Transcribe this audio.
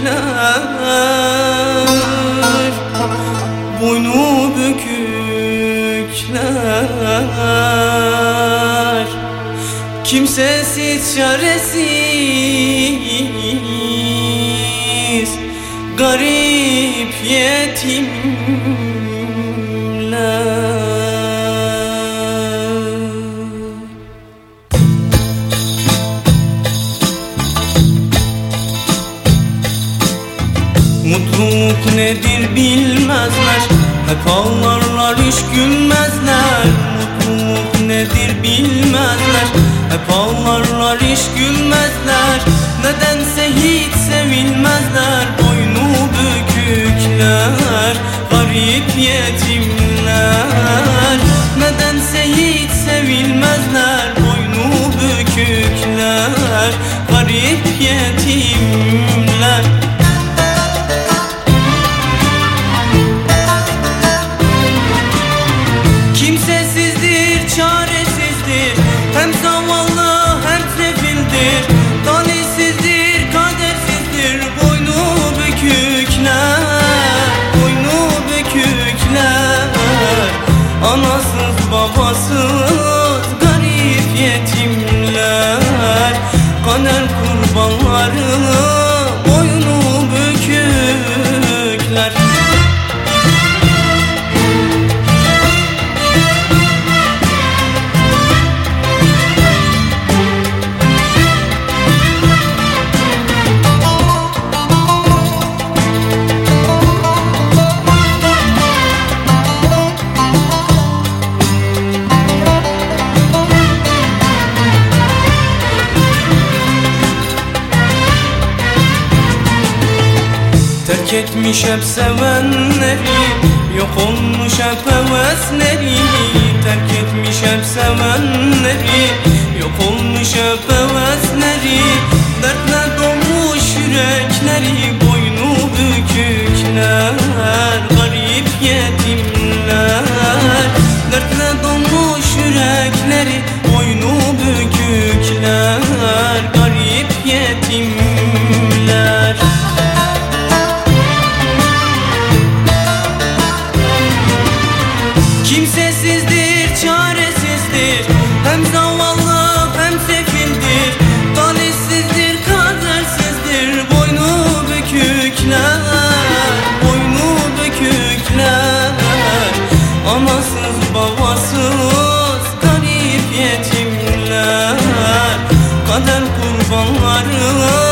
boynu bükükler, kimsesiz çaresiz garip yetimler. Mutluluk nedir bilmezler, hep ağlarlar hiç gülmezler. Mutluluk nedir bilmezler, hep ağlarlar hiç gülmezler. Nedense hiç sevilmezler, boynu bükükler, garip yetimler. Nedense hiç sevilmezler, boynu bükükler, garip yetimler. Kimsesizdir, çaresizdir, hem zavallı hem sefildir. Talihsizdir, kadersizdir, boynu bükükler, boynu bükükler. Anasız babasız garip yetimler, kader kurbanları boynu bükükler. Terk etmiş hep sevenleri, yok olmuş hep hevesleri. Terk etmiş hep sevenleri, yok olmuş hep hevesleri. Dertle dolmuş yürekleri, boynu bükükler, garip yetimler. Dertle dolmuş yürekleri, boynu bükükler, garip yetimler. Kimsesizdir, çaresizdir, hem zavallı hem sefildir. Talihsizdir, kadersizdir, boynu bükükler, boynu bükükler. Anasız babasız garip yetimler, kader kurbanları